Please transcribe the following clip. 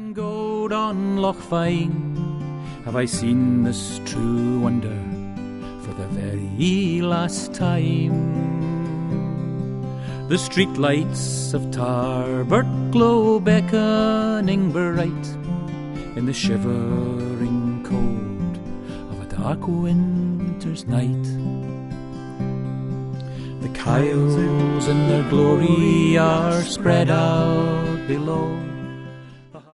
Gold on Loch Fyne have I seen this true wonder for the very last time. The street lights of Tarbert glow beckoning bright in the shivering cold of a dark winter's night. The Kyles in their glory are spread out below,